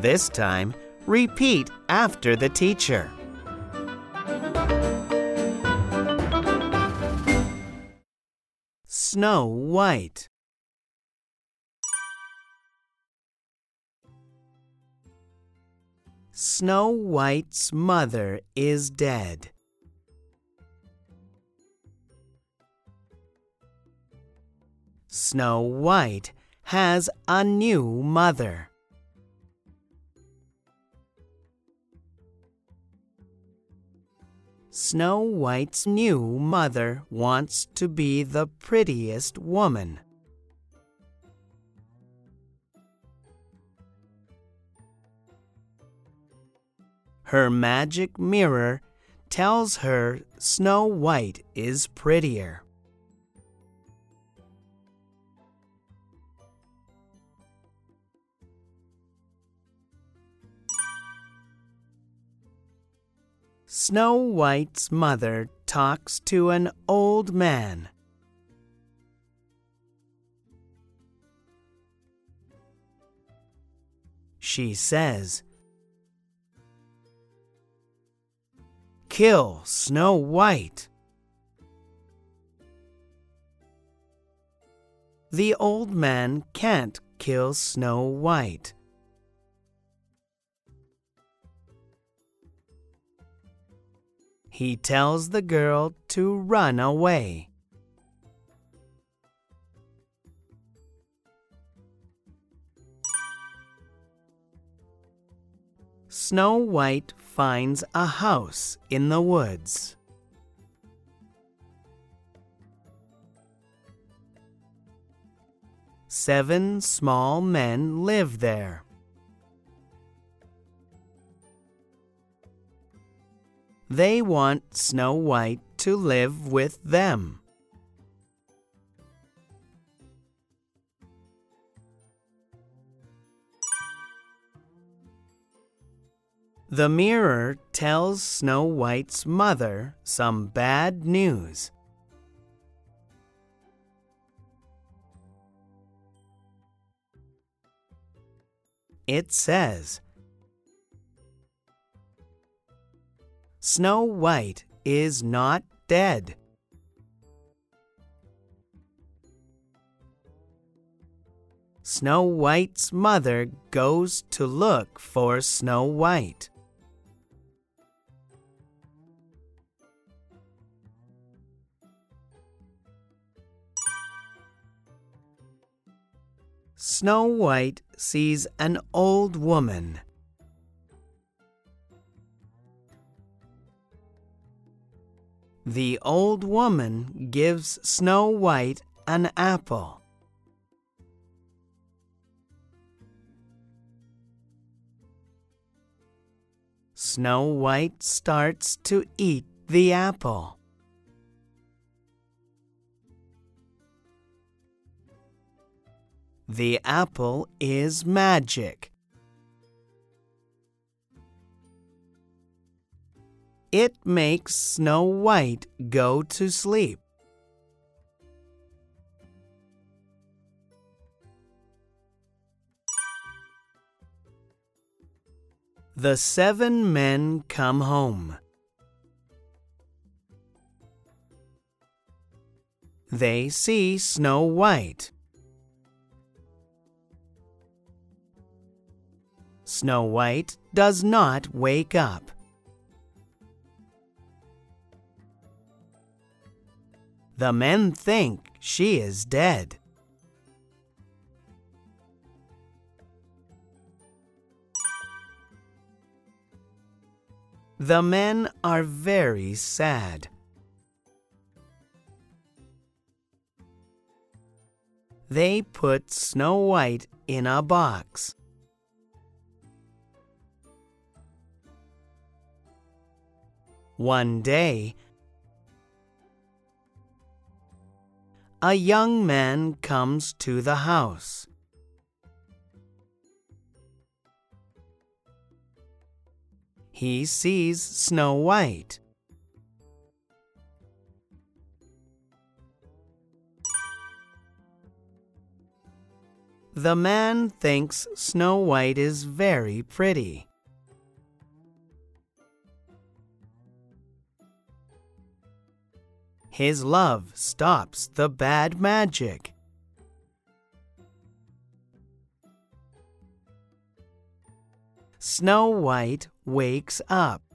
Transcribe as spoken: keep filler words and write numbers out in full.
This time, repeat after the teacher. Snow White. Snow White's mother is dead. Snow White has a new mother. Snow White's new mother wants to be the prettiest woman. Her magic mirror tells her Snow White is prettier. Snow White's mother talks to an old man. She says, "Kill Snow White." The old man can't kill Snow White. He tells the girl to run away. Snow White finds a house in the woods. Seven small men live there. They want Snow White to live with them. The mirror tells Snow White's mother some bad news. It says, "Snow White is not dead." Snow White's mother goes to look for Snow White. Snow White sees an old woman. The old woman gives Snow White an apple. Snow White starts to eat the apple. The apple is magic. It makes Snow White go to sleep. The seven men come home. They see Snow White. Snow White does not wake up. The men think she is dead. The men are very sad. They put Snow White in a box. One day, a young man comes to the house. He sees Snow White. The man thinks Snow White is very pretty. His love stops the bad magic. Snow White wakes up.